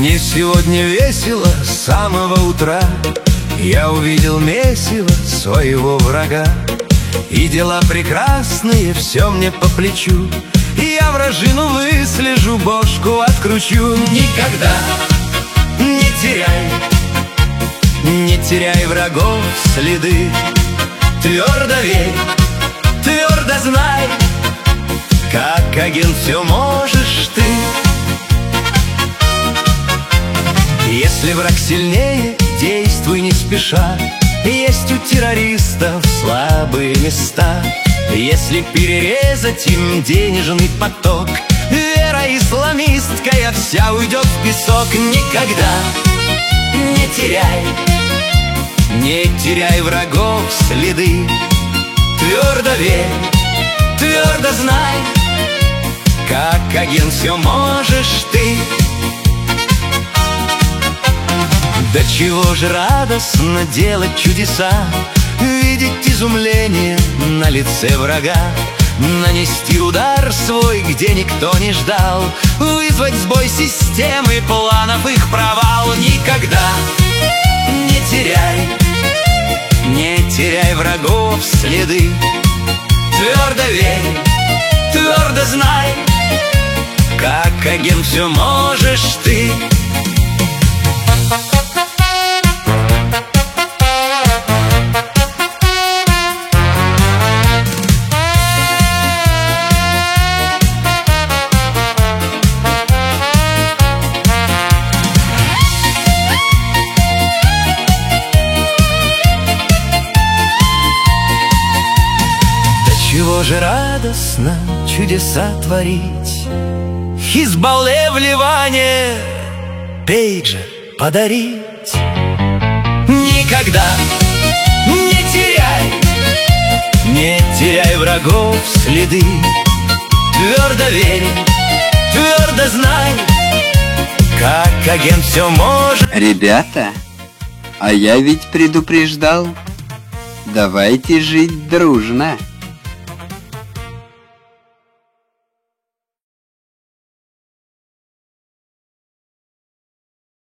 Мне сегодня весело с самого утра. Я увидел месиво своего врага. И дела прекрасные, все мне по плечу. И я вражину выслежу, бошку откручу. Никогда не теряй врагов следы. Твердо верь, твердо знай, как агент все можешь ты. Если враг сильнее, действуй не спеша. Есть у террористов слабые места. Если перерезать им денежный поток, вера исламистская вся уйдет в песок. Никогда не теряй врагов следы. Твердо верь, твердо знай, как агент все можешь ты. Да чего же радостно делать чудеса, видеть изумление на лице врага, нанести удар свой, где никто не ждал, вызвать сбой системы, планов их провал. Никогда не теряй врагов следы. Твердо верь, твердо знай, как агент все можешь ты. Чего же радостно чудеса творить, Хизбалле в Ливане пейджер подарить. Никогда не теряй врагов следы. Твердо верь, твердо знай, как агент все может. Ребята, а я ведь предупреждал. Давайте жить дружно.